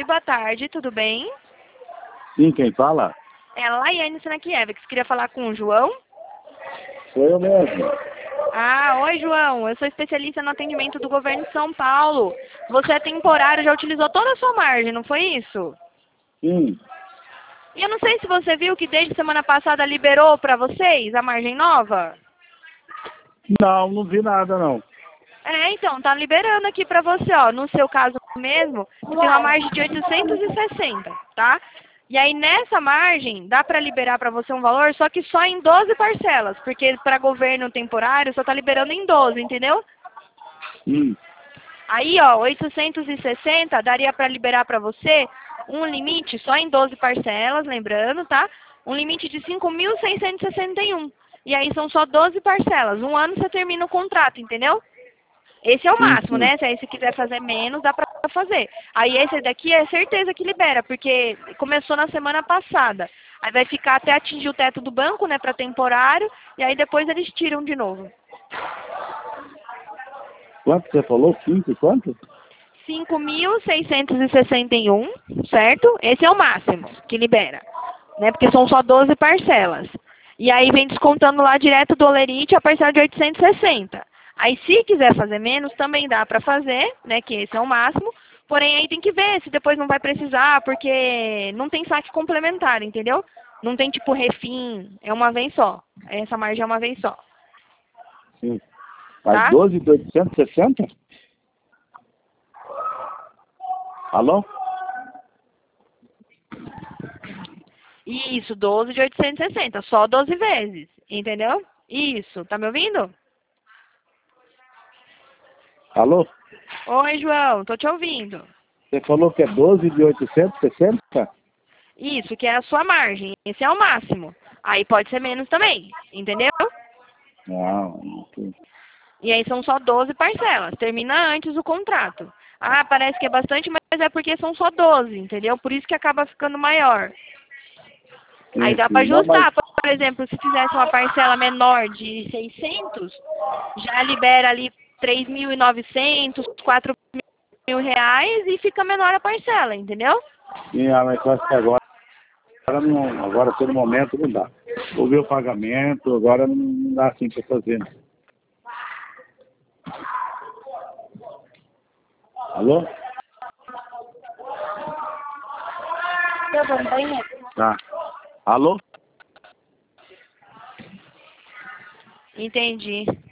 Oi, boa tarde, tudo bem? Sim, quem fala? É a Laiane Sanakiewicz. Queria falar com o João? Sou eu mesmo. Ah, oi, João. Eu sou especialista no atendimento do governo de São Paulo. Você é temporário, já utilizou toda a sua margem, não foi isso? Sim. E eu não sei se você viu que desde semana passada liberou para vocês a margem nova. Não, não vi nada, não. É, então, tá liberando aqui pra você, ó. No seu caso mesmo, você tem uma margem de 860, tá? E aí, nessa margem, dá pra liberar pra você um valor, só que só em 12 parcelas, porque pra governo temporário só tá liberando em 12, entendeu? Aí, ó, 860 daria pra liberar pra você um limite só em 12 parcelas, lembrando, tá? Um limite de 5.661. E aí são só 12 parcelas. Um ano você termina o contrato, entendeu? Esse é o Sim, máximo, sim. né? Se aí você quiser fazer menos, dá pra fazer. Aí esse daqui é certeza que libera, porque começou na semana passada. Aí vai ficar até atingir o teto do banco, né, pra temporário, e aí depois eles tiram de novo. Quanto você falou? 5 quanto? 5.661, certo? Esse é o máximo que libera, né? Porque são só 12 parcelas. E aí vem descontando lá direto do Olerite a parcela de 860. Aí se quiser fazer menos, também dá para fazer, né? Que esse é o máximo. Porém, aí tem que ver se depois não vai precisar, porque não tem saque complementar, entendeu? Não tem tipo refim, é uma vez só. Essa margem é uma vez só, Sim. Mas tá? 12 de 860? Alô? Isso, 12 de 860, só 12 vezes, entendeu? Isso, tá me ouvindo? Alô? Oi, João, tô te ouvindo. Você falou que é 12 de 860? Isso, que é a sua margem, esse é o máximo. Aí pode ser menos também, entendeu? Não, não tem. E aí são só 12 parcelas, termina antes o contrato. Ah, parece que é bastante, mas é porque são só 12, entendeu? Por isso que acaba ficando maior. Aí Sim, dá para sim. Não, mas... ajustar, por exemplo, se fizesse uma parcela menor de 600, já libera ali 3.900, 4.000 reais e fica menor a parcela, entendeu? Sim, mas eu acho que agora pelo momento não dá. Vou ver o pagamento, agora não dá assim para fazer. Alô? Eu vou no banheiro. Tá. Alô? Entendi.